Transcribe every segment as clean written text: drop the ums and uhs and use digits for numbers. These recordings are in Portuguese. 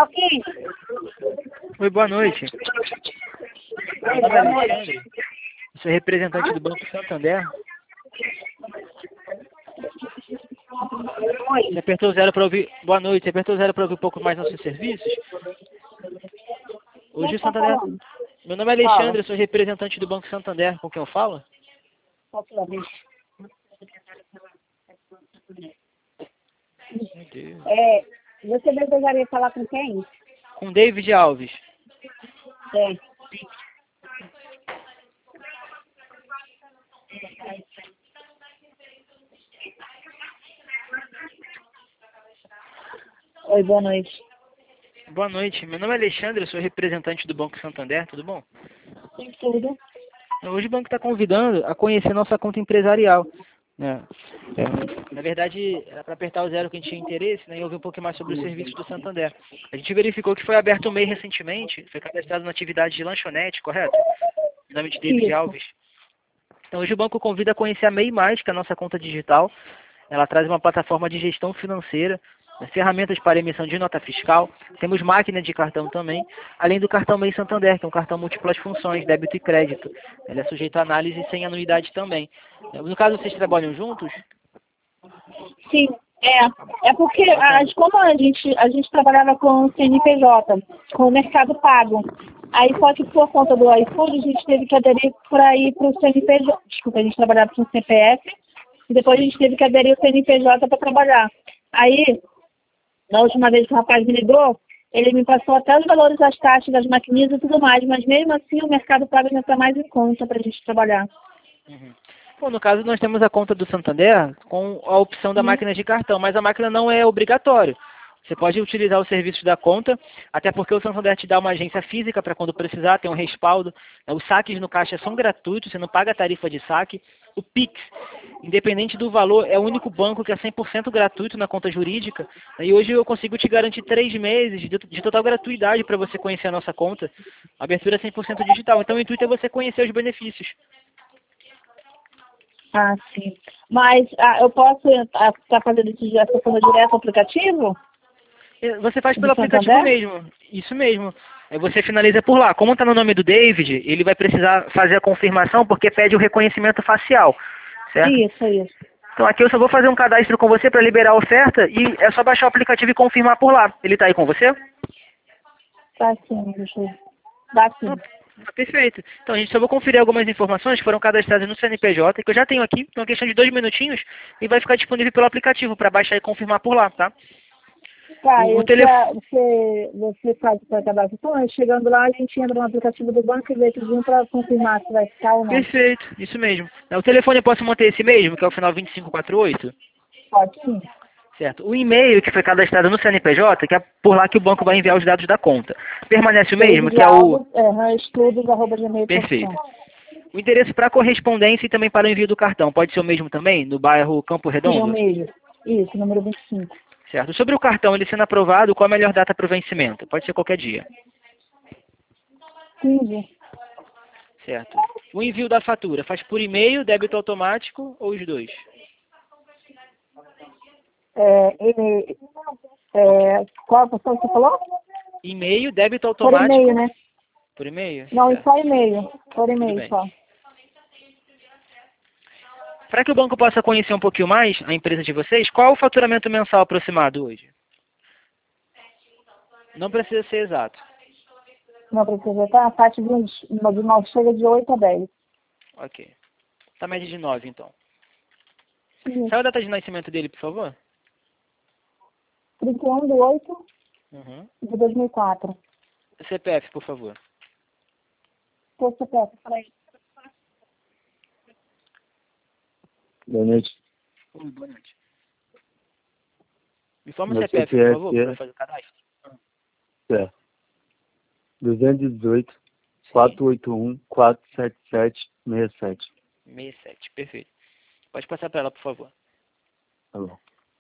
Alquim. Oi, boa noite. Meu nome é Alexandre. Eu sou representante do Banco Santander. Você apertou zero para ouvir. Boa noite. Você apertou zero para ouvir um pouco mais nossos serviços? Hoje o Santander. Meu nome é Alexandre, eu sou representante do Banco Santander. Com quem eu falo? Meu Deus. Você desejaria falar com quem? Com David Alves. É. Oi, boa noite. Boa noite. Meu nome é Alexandre, eu sou representante do Banco Santander. Tudo bom? Sim, tudo. Hoje o banco está convidando a conhecer nossa conta empresarial. Né? Na verdade, era para apertar o zero que a gente tinha interesse, né, e ouvir um pouco mais sobre os serviços do Santander. A gente verificou que foi aberto o MEI recentemente, foi cadastrado na atividade de lanchonete, correto? Em nome de David Isso. Alves. Então hoje o banco convida a conhecer a MEI+, que é a nossa conta digital. Ela traz uma plataforma de gestão financeira, ferramentas para emissão de nota fiscal, temos máquina de cartão também, além do cartão MEI Santander, que é um cartão múltiplas funções, débito e crédito. Ele é sujeito a análise sem anuidade também. No caso, vocês trabalham juntos? Sim, é porque como a gente trabalhava com o CNPJ, com o Mercado Pago, aí só que por conta do iFood a gente teve que aderir para ir para o CNPJ, desculpa, a gente trabalhava com o CPF, e depois a gente teve que aderir ao CNPJ para trabalhar. Aí, na última vez que o rapaz me ligou, ele me passou até os valores das taxas, das maquininhas e tudo mais, mas mesmo assim o Mercado Pago ainda está mais em conta para a gente trabalhar. Uhum. Bom, no caso, nós temos a conta do Santander com a opção da máquina de cartão, mas a máquina não é obrigatória. Você pode utilizar os serviços da conta, até porque o Santander te dá uma agência física para quando precisar, tem um respaldo. Os saques no caixa são gratuitos, você não paga a tarifa de saque. O Pix, independente do valor, é o único banco que é 100% gratuito na conta jurídica. E hoje eu consigo te garantir 3 meses de total gratuidade para você conhecer a nossa conta. A abertura é 100% digital, então o intuito é você conhecer os benefícios. Ah, sim. Mas eu posso estar fazendo essa forma direto no aplicativo? Você faz pelo Do aplicativo Santander? mesmo, isso mesmo. Aí você finaliza por lá. Como está no nome do David, ele vai precisar fazer a confirmação porque pede o reconhecimento facial, certo? Isso. Então aqui eu só vou fazer um cadastro com você para liberar a oferta e é só baixar o aplicativo e confirmar por lá. Ele está aí com você? Tá sim, deixa eu... Dá sim. Perfeito. Então a gente só vou conferir algumas informações que foram cadastradas no CNPJ, que eu já tenho aqui, uma questão de 2 minutinhos, e vai ficar disponível pelo aplicativo para baixar e confirmar por lá, tá? Tá, O telefone... você faz o cadastro. Então, chegando lá, a gente entra no aplicativo do banco e vê tudinho para confirmar se vai ficar ou não. Perfeito, isso mesmo. O telefone eu posso manter esse mesmo, que é o final 2548? Pode sim. Certo. O e-mail que foi cadastrado no CNPJ, que é por lá que o banco vai enviar os dados da conta. Permanece o mesmo, que é o... estudos@gmail.com. Perfeito. O endereço para correspondência e também para o envio do cartão, pode ser o mesmo também, no bairro Campo Sim, é o Redondo? mesmo. Isso, número 25. Certo. Sobre o cartão, ele sendo aprovado, qual a melhor data para o vencimento? Pode ser qualquer dia. 15. Certo. O envio da fatura, faz por e-mail, débito automático ou os dois? Qual a pessoa que você falou? E-mail, débito Por automático. e-mail, né? Por e-mail? Não, Certo. só e-mail. Por Tudo e-mail bem. só. Para que o banco possa conhecer um pouquinho mais a empresa de vocês, qual o faturamento mensal aproximado hoje? Não precisa ser exato. Não precisa estar. A taxa de nós chega de 8 a 10. Ok. Tá média de 9, então. Sim. Sabe a data de nascimento dele, por favor? 31/8 Uhum. de 2004. CPF, por favor. Seu CPF, peraí. Boa noite. Oi, boa noite. Me informa o Meu CPF, por favor, CPF para fazer o cadastro. é 218 481 477 67. 67, perfeito. Pode passar para ela, por favor. Tá bom.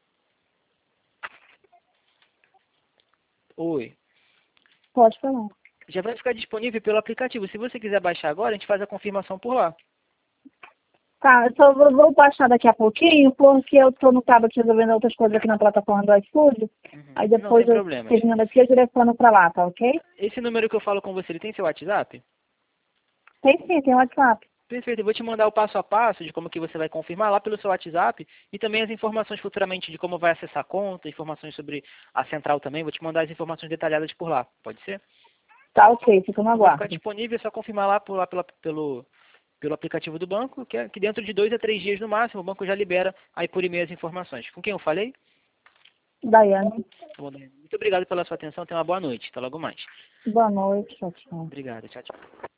Oi. Pode falar. Já vai ficar disponível pelo aplicativo. Se você quiser baixar agora, a gente faz a confirmação por lá. Tá, eu só vou baixar daqui a pouquinho, porque eu tô no cabo aqui resolvendo outras coisas aqui na plataforma do iFood. Aí Não depois tem eu problema. terminando aqui, eu direciono para lá, tá ok? Esse número que eu falo com você, ele tem seu WhatsApp? Tem sim, tem WhatsApp. Perfeito, eu vou te mandar o passo a passo de como que você vai confirmar lá pelo seu WhatsApp e também as informações futuramente de como vai acessar a conta, informações sobre a central também, vou te mandar as informações detalhadas por lá, pode ser? Tá ok, fica no Então vai ficar aguardo. disponível, é só confirmar lá, pelo aplicativo do banco, que dentro de 2 a 3 dias no máximo o banco já libera aí por e-mail as informações. Com quem eu falei? Daiane, Tá bom, Daiane. Muito obrigado pela sua atenção, tenha uma boa noite, até logo mais. boa noite, tchau, tchau. Obrigado, tchau, tchau.